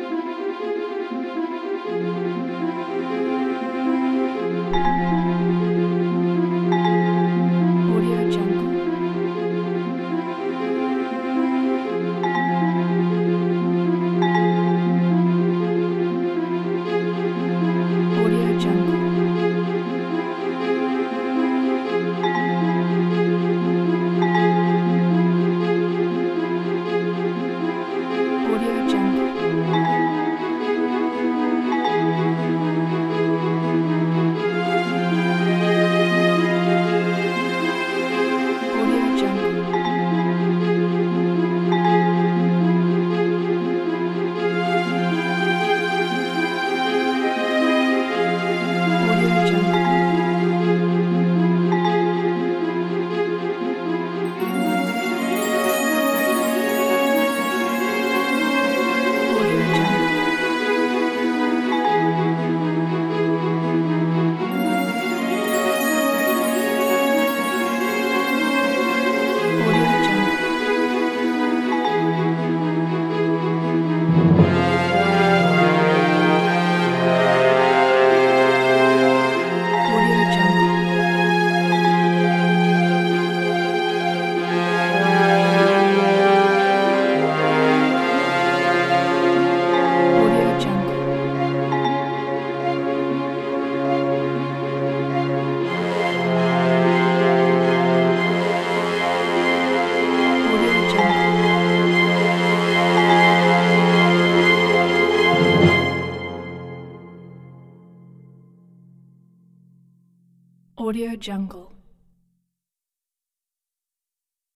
Audio Jungle. Audio Jungle. Audio Jungle. Audio Jungle. Audio Jungle. Audio Jungle. Audio Jungle. Audio Jungle. Audio Jungle. Audio Jungle. Audio Jungle.